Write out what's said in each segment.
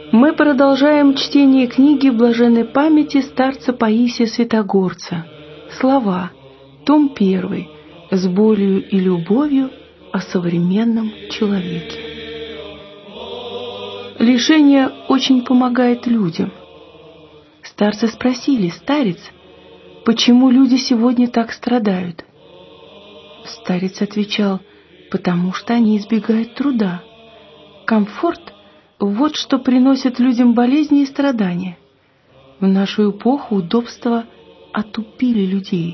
Мы продолжаем чтение книги блаженной памяти старца Паисия Святогорца. Слова. Том 1. С болью и любовью о современном человеке. Лишение очень помогает людям. Старцы спросили: «Старец, почему люди сегодня так страдают?» Старец отвечал: «Потому что они избегают труда. Комфорт — вот что приносит людям болезни и страдания. В нашу эпоху удобства отупили людей,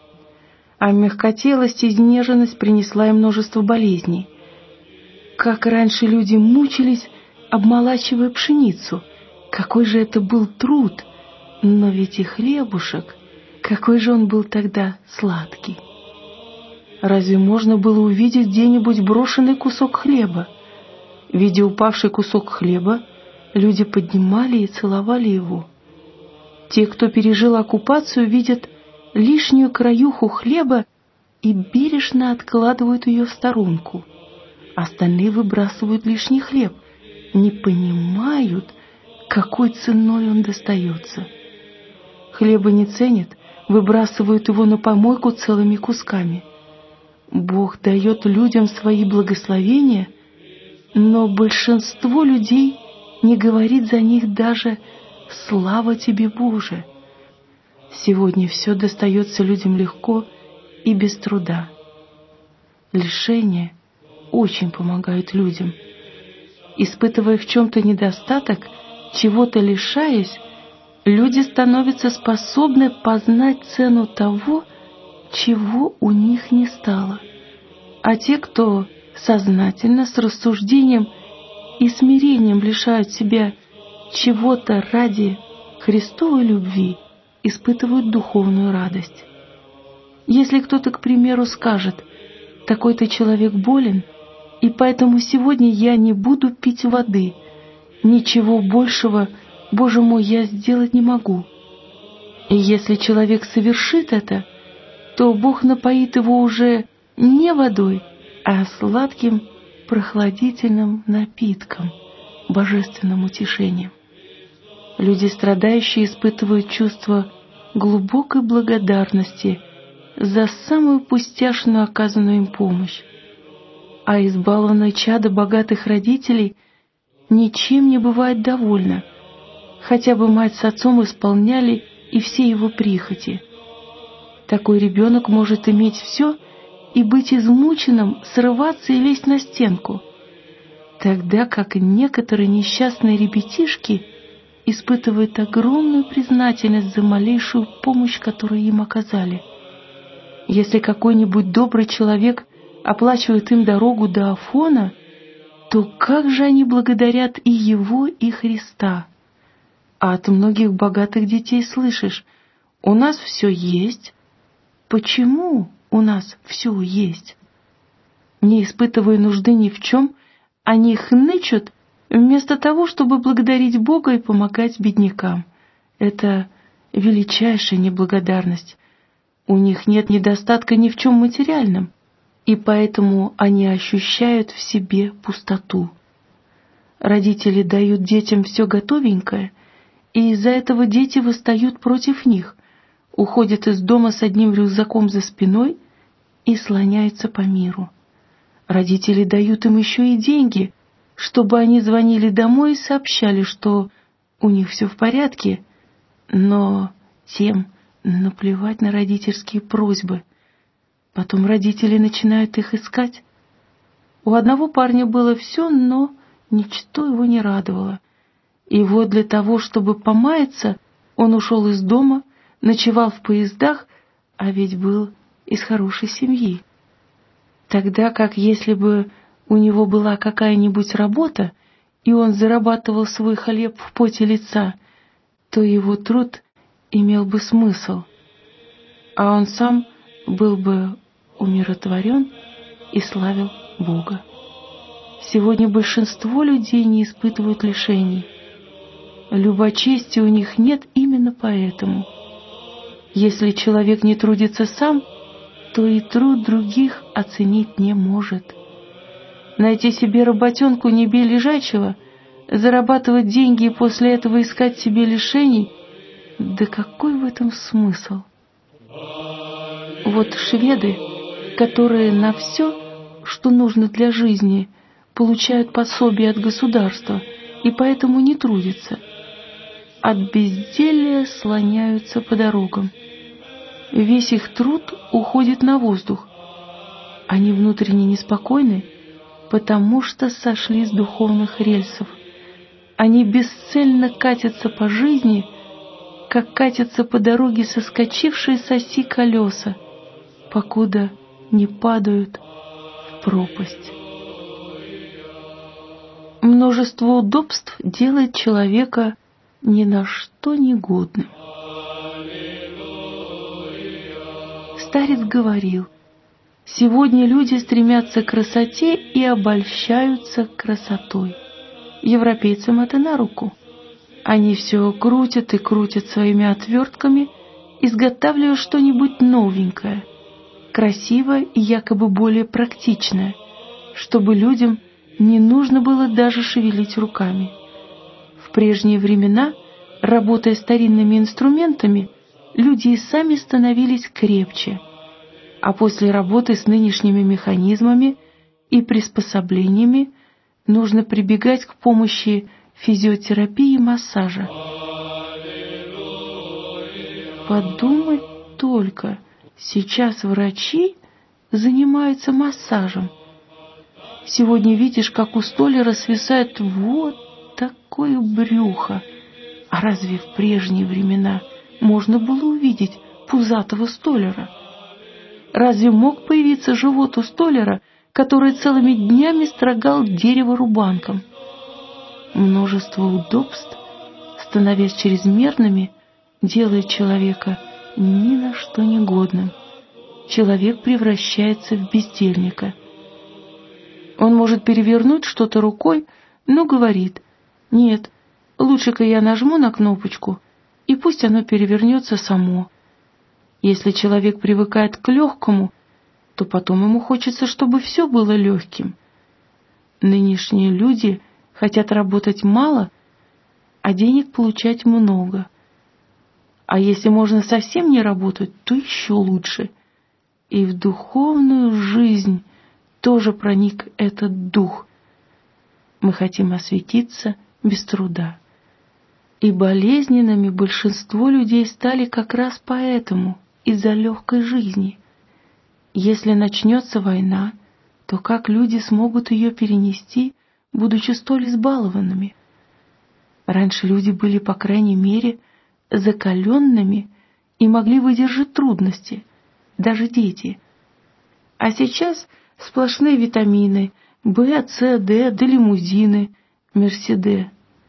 а мягкотелость и изнеженность принесла им множество болезней. Как раньше люди мучились, обмолачивая пшеницу, какой же это был труд, но ведь и хлебушек, какой же он был тогда сладкий. Разве можно было увидеть где-нибудь брошенный кусок хлеба? Видя упавший кусок хлеба, люди поднимали и целовали его. Те, кто пережил оккупацию, видят лишнюю краюху хлеба и бережно откладывают ее в сторонку. Остальные выбрасывают лишний хлеб, не понимают, какой ценой он достается. Хлеба не ценят, выбрасывают его на помойку целыми кусками. Бог дает людям свои благословения, но большинство людей не говорит за них даже «Слава тебе, Боже!». Сегодня все достается людям легко и без труда. Лишения очень помогают людям. Испытывая в чем-то недостаток, чего-то лишаясь, люди становятся способны познать цену того, чего у них не стало. А те, кто сознательно, с рассуждением и смирением лишают себя чего-то ради Христовой любви, испытывают духовную радость. Если кто-то, к примеру, скажет: «Такой-то человек болен, и поэтому сегодня я не буду пить воды, ничего большего, Боже мой, я сделать не могу». И если человек совершит это, то Бог напоит его уже не водой, а сладким прохладительным напитком, божественным утешением. Люди, страдающие, испытывают чувство глубокой благодарности за самую пустяшную оказанную им помощь, а избалованное чадо богатых родителей ничем не бывает довольно, хотя бы мать с отцом исполняли и все его прихоти. Такой ребенок может иметь все и быть измученным, срываться и лезть на стенку, тогда как некоторые несчастные ребятишки испытывают огромную признательность за малейшую помощь, которую им оказали. Если какой-нибудь добрый человек оплачивает им дорогу до Афона, то как же они благодарят и его, и Христа? А от многих богатых детей слышишь: «У нас все есть». Почему у нас все есть? Не испытывая нужды ни в чем, они хнычут вместо того, чтобы благодарить Бога и помогать беднякам. Это величайшая неблагодарность. У них нет недостатка ни в чем материальном, и поэтому они ощущают в себе пустоту. Родители дают детям все готовенькое, и из-за этого дети восстают против них, уходят из дома с одним рюкзаком за спиной и слоняются по миру. Родители дают им еще и деньги, чтобы они звонили домой и сообщали, что у них все в порядке, но тем наплевать на родительские просьбы. Потом родители начинают их искать. У одного парня было все, но ничто его не радовало. И вот для того, чтобы помаяться, он ушел из дома, ночевал в поездах, а ведь был из хорошей семьи. Тогда как если бы у него была какая-нибудь работа, и он зарабатывал свой хлеб в поте лица, то его труд имел бы смысл, а он сам был бы умиротворен и славил Бога. Сегодня большинство людей не испытывают лишений. Любочестия у них нет именно поэтому. Если человек не трудится сам, то и труд других оценить не может. Найти себе работенку не бей лежачего Зарабатывать деньги и после этого искать себе лишений? Да какой в этом смысл? Вот шведы, которые на все, что нужно для жизни, получают пособие от государства и поэтому не трудятся. От безделья слоняются по дорогам. Весь их труд уходит на воздух. Они внутренне неспокойны, потому что сошли с духовных рельсов. Они бесцельно катятся по жизни, как катятся по дороге соскочившие с оси колеса, покуда не падают в пропасть. Множество удобств делает человека ни на что негодным. Старец говорил: сегодня люди стремятся к красоте и обольщаются красотой. Европейцам это на руку. Они все крутят и крутят своими отвертками, изготавливая что-нибудь новенькое, красивое и якобы более практичное, чтобы людям не нужно было даже шевелить руками. В прежние времена, работая старинными инструментами, люди и сами становились крепче, а после работы с нынешними механизмами и приспособлениями нужно прибегать к помощи физиотерапии и массажа. Подумать только, сейчас врачи занимаются массажем. Сегодня видишь, как у столяра свисает вот такое брюхо. А разве в прежние времена можно было увидеть пузатого столяра? Разве мог появиться живот у столяра, который целыми днями строгал дерево рубанком? Множество удобств, становясь чрезмерными, делает человека ни на что негодным. Человек превращается в бездельника. Он может перевернуть что-то рукой, но говорит: нет, лучше-ка я нажму на кнопочку, и пусть оно перевернется само. Если человек привыкает к легкому, то потом ему хочется, чтобы все было легким. Нынешние люди хотят работать мало, а денег получать много. А если можно совсем не работать, то еще лучше. И в духовную жизнь тоже проник этот дух. Мы хотим осветиться без труда. И болезненными большинство людей стали как раз поэтому, из-за легкой жизни. Если начнется война, то как люди смогут ее перенести, будучи столь избалованными? Раньше люди были, по крайней мере, закаленными и могли выдержать трудности, даже дети. А сейчас сплошные витамины В, С, Д, да лимузины, Мерседес.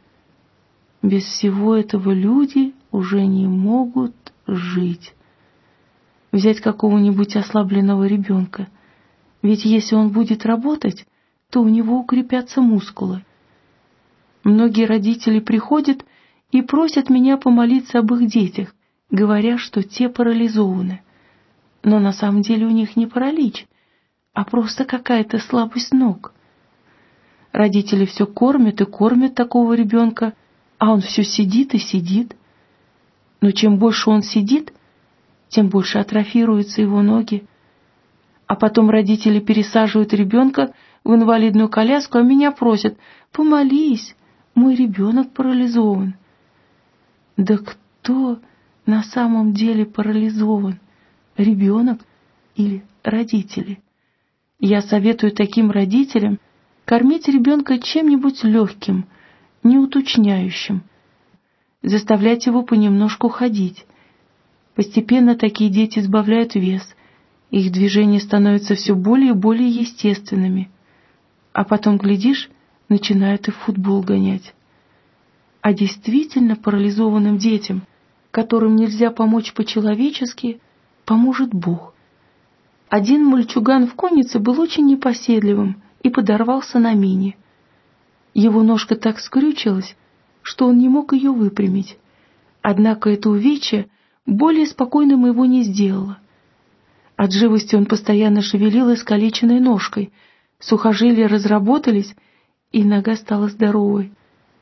Без всего этого люди уже не могут жить. Взять какого-нибудь ослабленного ребенка. Ведь если он будет работать, то у него укрепятся мускулы. Многие родители приходят и просят меня помолиться об их детях, говоря, что те парализованы. Но на самом деле у них не паралич, а просто какая-то слабость ног. Родители все кормят и кормят такого ребенка, а он все сидит и сидит. Но чем больше он сидит, тем больше атрофируются его ноги. А потом родители пересаживают ребенка в инвалидную коляску, а меня просят: помолись, мой ребенок парализован. Да кто на самом деле парализован? Ребенок или родители? Я советую таким родителям кормить ребенка чем-нибудь легким, неуточняющим, заставлять его понемножку ходить. Постепенно такие дети сбавляют вес, их движения становятся все более и более естественными, а потом, глядишь, начинают и в футбол гонять. А действительно парализованным детям, которым нельзя помочь по-человечески, поможет Бог. Один мальчуган в коннице был очень непоседливым и подорвался на мине. Его ножка так скрючилась, что он не мог ее выпрямить. Однако это увечье более спокойным его не сделало. От живости он постоянно шевелил искалеченной ножкой, сухожилия разработались, и нога стала здоровой.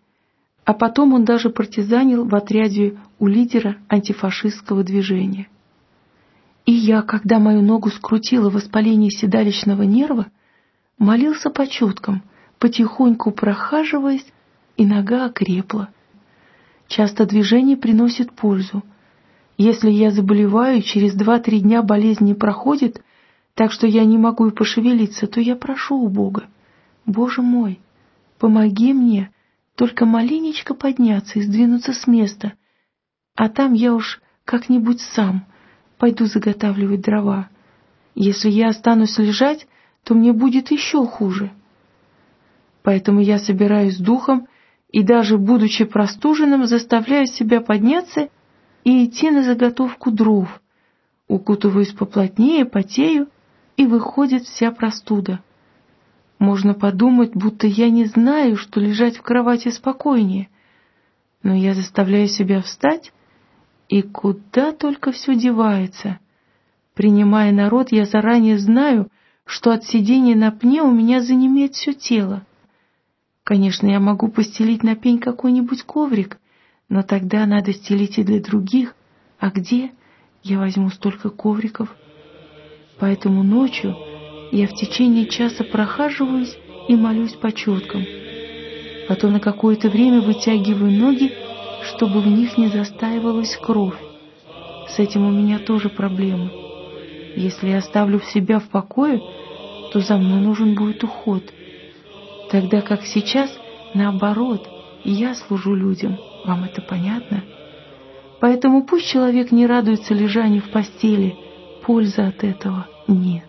А потом он даже партизанил в отряде у лидера антифашистского движения. И я, когда мою ногу скрутило воспаление седалищного нерва, молился по четкам, потихоньку прохаживаясь, и нога окрепла. Часто движение приносит пользу. Если я заболеваю, через 2-3 дня болезнь не проходит, так что я не могу и пошевелиться, то я прошу у Бога: «Боже мой, помоги мне только маленечко подняться и сдвинуться с места, а там я уж как-нибудь сам пойду заготавливать дрова. Если я останусь лежать, то мне будет еще хуже». Поэтому я собираюсь с духом и даже будучи простуженным, заставляю себя подняться и идти на заготовку дров, укутываюсь поплотнее, потею, и выходит вся простуда. Можно подумать, будто я не знаю, что лежать в кровати спокойнее, но я заставляю себя встать, и куда только все девается. Принимая народ, я заранее знаю, что от сидения на пне у меня занемеет все тело. Конечно, я могу постелить на пень какой-нибудь коврик, но тогда надо стелить и для других. А где я возьму столько ковриков? Поэтому ночью я в течение часа прохаживаюсь и молюсь по четкам. Потом на какое-то время вытягиваю ноги, чтобы в них не застаивалась кровь. С этим у меня тоже проблемы. Если я оставлю себя в покое, то за мной нужен будет уход. Тогда как сейчас, наоборот, я служу людям. Вам это понятно? Поэтому пусть человек не радуется лежанию в постели, пользы от этого нет.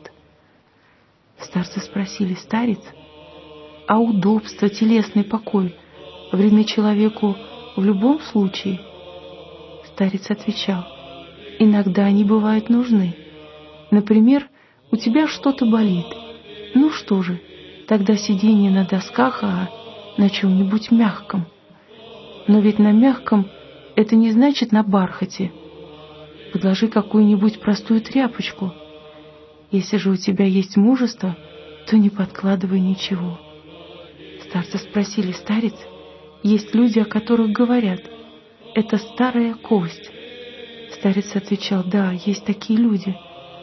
Старцы спросили: «Старец, а удобство, телесный покой вредны человеку в любом случае?» Старец отвечал: «Иногда они бывают нужны. Например, у тебя что-то болит. Ну что же, тогда сидение на досках, а на чем-нибудь мягком. Но ведь на мягком это не значит на бархате. Подложи какую-нибудь простую тряпочку. Если же у тебя есть мужество, то не подкладывай ничего». Старцы спросили: «Старец, есть люди, о которых говорят: это старая кость». Старец отвечал: «Да, есть такие люди.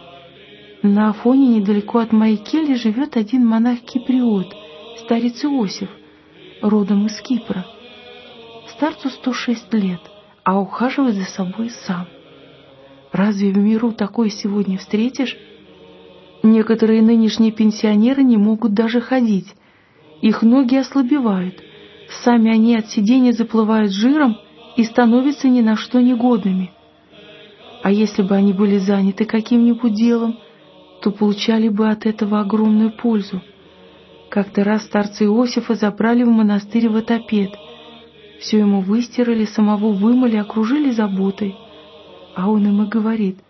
На Афоне, недалеко от моей кельи, живет один монах-киприот, старец Иосиф, родом из Кипра. Старцу 106 лет, а ухаживает за собой сам. Разве в миру такое сегодня встретишь? Некоторые нынешние пенсионеры не могут даже ходить. Их ноги ослабевают, сами они от сидения заплывают жиром и становятся ни на что негодными. А если бы они были заняты каким-нибудь делом, то получали бы от этого огромную пользу. Как-то раз старца Иосифа забрали в монастырь в Отопед. Все ему выстирали, самого вымыли, окружили заботой. А он им и говорит: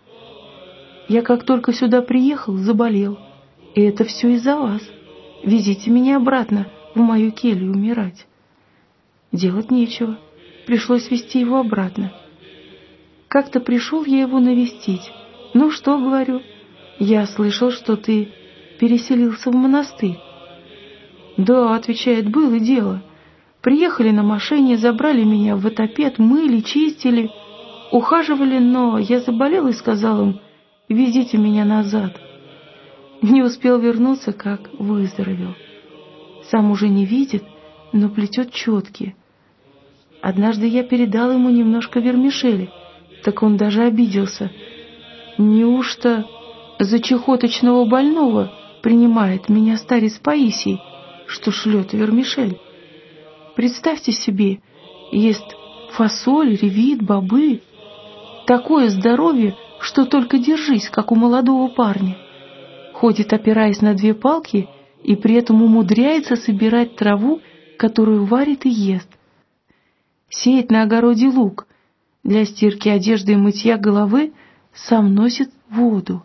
«Я как только сюда приехал, заболел. И это все из-за вас. Везите меня обратно в мою келью умирать». Делать нечего. Пришлось везти его обратно. Как-то пришел я его навестить. «Ну что, — говорю, — я слышал, что ты переселился в монастырь». «Да, — отвечает, — было дело. Приехали на машине, забрали меня в Отопед, мыли, чистили, ухаживали, но я заболел и сказал им: везите меня назад». Не успел вернуться, как выздоровел. Сам уже не видит, но плетет четки. Однажды я передал ему немножко вермишели, так он даже обиделся. Неужто за чехоточного больного принимает меня старец Паисий, что шлет вермишель? Представьте себе, ест фасоль, ревит, бобы. Такое здоровье, что только держись, как у молодого парня. Ходит, опираясь на 2 палки, и при этом умудряется собирать траву, которую варит и ест. Сеет на огороде лук, для стирки одежды и мытья головы сам носит воду.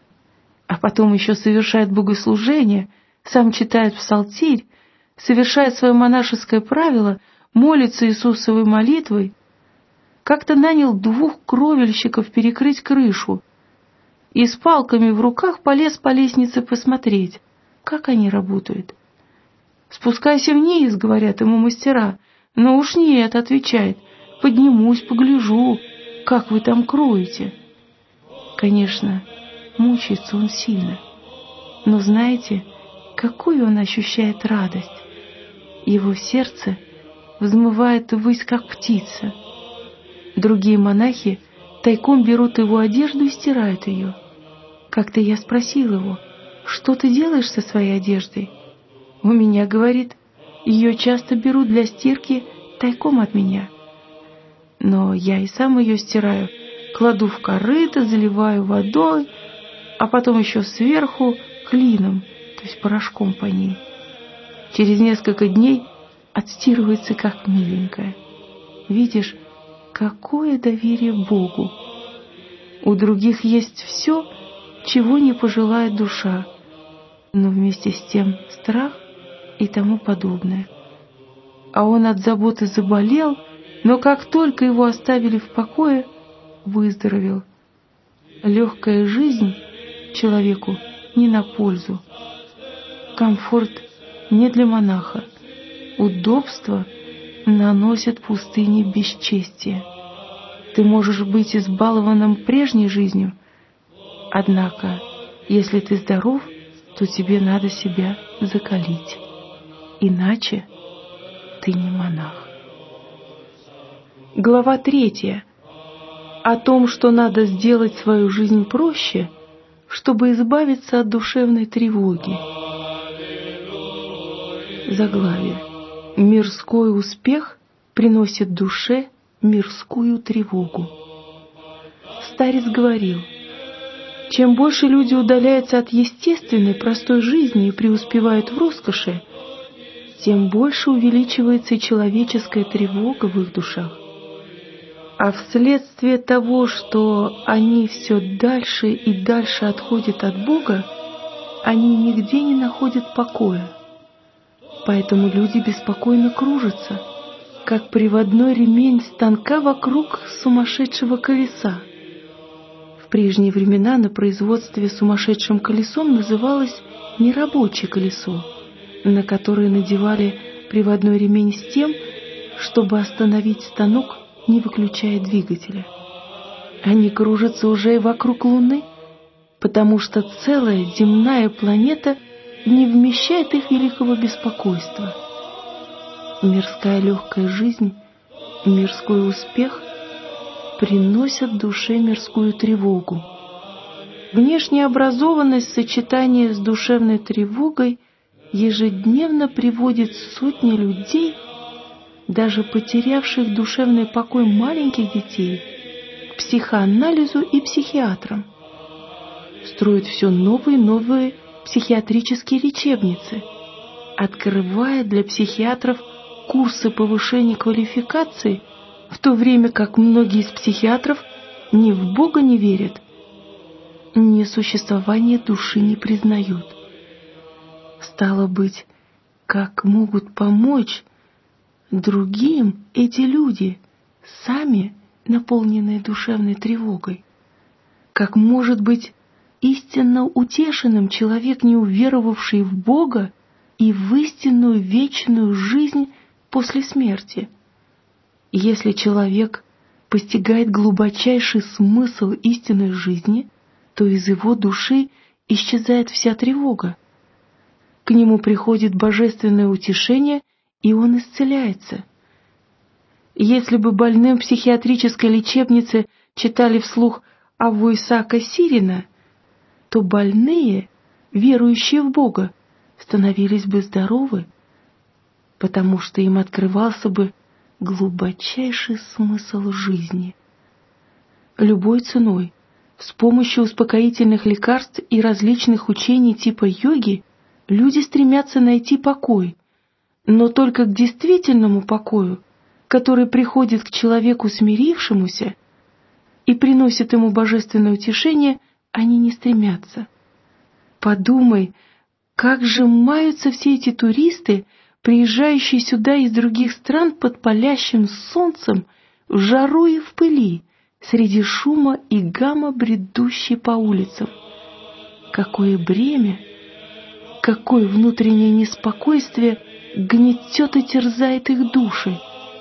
А потом еще совершает богослужение, сам читает псалтирь, совершает свое монашеское правило, молится Иисусовой молитвой. Как-то нанял 2 кровельщиков перекрыть крышу и с палками в руках полез по лестнице посмотреть, как они работают. «Спускайся вниз, — говорят ему мастера, — «Ну уж нет», — отвечает, — «поднимусь, погляжу, как вы там кроете». Конечно, мучается он сильно, но знаете, какую он ощущает радость? Его сердце взмывает ввысь, как птица. Другие монахи тайком берут его одежду и стирают ее. Как-то я спросил его: «Что ты делаешь со своей одеждой?» «У меня, — говорит, — ее часто берут для стирки тайком от меня. Но я и сам ее стираю, кладу в корыто, заливаю водой, а потом еще сверху клином, то есть порошком по ней. Через несколько дней отстирывается, как миленькая. Видишь, какое доверие Богу! У других есть все, чего не пожелает душа, но вместе с тем страх и тому подобное. А он от заботы заболел, но как только его оставили в покое, выздоровел. Легкая жизнь человеку не на пользу. Комфорт не для монаха. Удобство наносит пустыне бесчестия. Ты можешь быть избалованным прежней жизнью, однако, если ты здоров, то тебе надо себя закалить. Иначе ты не монах. Глава 3. О том, что надо сделать свою жизнь проще, чтобы избавиться от душевной тревоги. Заглавие. Мирской успех приносит душе мирскую тревогу. Старец говорил: чем больше люди удаляются от естественной, простой жизни и преуспевают в роскоши, тем больше увеличивается человеческая тревога в их душах. А вследствие того, что они все дальше и дальше отходят от Бога, они нигде не находят покоя. Поэтому люди беспокойно кружатся, как приводной ремень станка вокруг сумасшедшего колеса. В прежние времена на производстве сумасшедшим колесом называлось нерабочее колесо, на которое надевали приводной ремень с тем, чтобы остановить станок, не выключая двигателя. Они кружатся уже и вокруг Луны, потому что целая земная планета не вмещает их великого беспокойства. Мирская легкая жизнь, мирской успех приносят душе мирскую тревогу. Внешняя образованность в сочетании с душевной тревогой ежедневно приводит сотни людей, даже потерявших душевный покой маленьких детей, к психоанализу и психиатрам. Строят все новые и новые психиатрические лечебницы, открывая для психиатров курсы повышения квалификации, в то время как многие из психиатров ни в Бога не верят, ни существование души не признают. Стало быть, как могут помочь другим эти люди, сами наполненные душевной тревогой? Как может быть истинно утешенным человек, не уверовавший в Бога и в истинную вечную жизнь после смерти? Если человек постигает глубочайший смысл истинной жизни, то из его души исчезает вся тревога. К нему приходит божественное утешение, и он исцеляется. Если бы больным в психиатрической лечебнице читали вслух Авву Исаака Сирина, то больные, верующие в Бога, становились бы здоровы, потому что им открывался бы глубочайший смысл жизни. Любой ценой, с помощью успокоительных лекарств и различных учений типа йоги, люди стремятся найти покой, но только к действительному покою, который приходит к человеку смирившемуся и приносит ему божественное утешение, они не стремятся. Подумай, как же маются все эти туристы, приезжающие сюда из других стран под палящим солнцем, в жару и в пыли, среди шума и гама, бредущей по улицам. Какое бремя, какое внутреннее неспокойствие гнетет и терзает их души.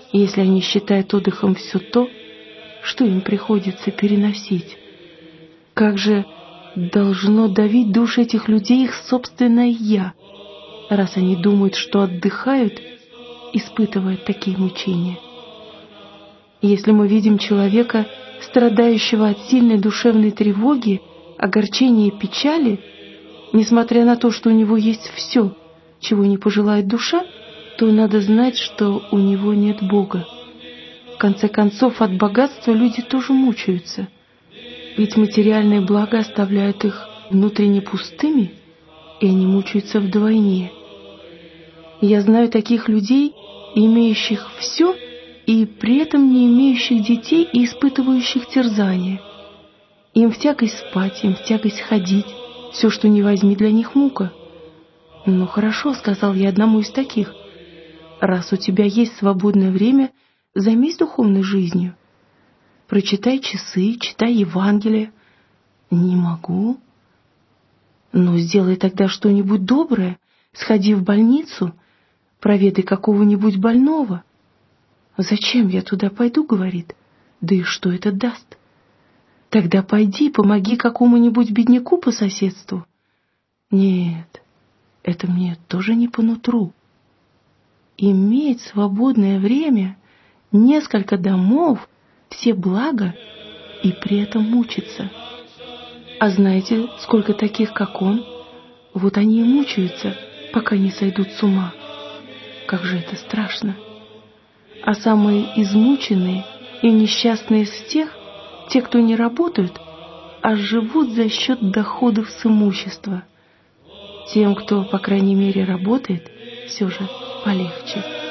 если они считают отдыхом все то, что им приходится переносить? Как же должно давить души этих людей их собственное «я», раз они думают, что отдыхают, испытывая такие мучения? Если мы видим человека, страдающего от сильной душевной тревоги, огорчения и печали, несмотря на то, что у него есть все, чего не пожелает душа, то надо знать, что у него нет Бога. В конце концов, от богатства люди тоже мучаются, ведь материальные блага оставляют их внутренне пустыми, и они мучаются вдвойне. Я знаю таких людей, имеющих все, и при этом не имеющих детей и испытывающих терзания. Им в тягость спать, им в тягость ходить, все, что не возьми, для них мука. «Ну хорошо», — сказал я одному из таких, — «раз у тебя есть свободное время, займись духовной жизнью. Прочитай часы, читай Евангелие». «Не могу». «Ну, сделай тогда что-нибудь доброе, сходи в больницу, проведай какого-нибудь больного». «Зачем я туда пойду?» — говорит. «Да и что это даст?» «Тогда пойди, помоги какому-нибудь бедняку по соседству». «Нет, это мне тоже не по нутру. Иметь свободное время, несколько домов, все блага и при этом мучиться. А знаете, сколько таких, как он? Вот они и мучаются, пока не сойдут с ума. Как же это страшно!» А самые измученные и несчастные из всех — те, кто не работают, а живут за счет доходов с имущества. Тем, кто, по крайней мере, работает, все же полегче.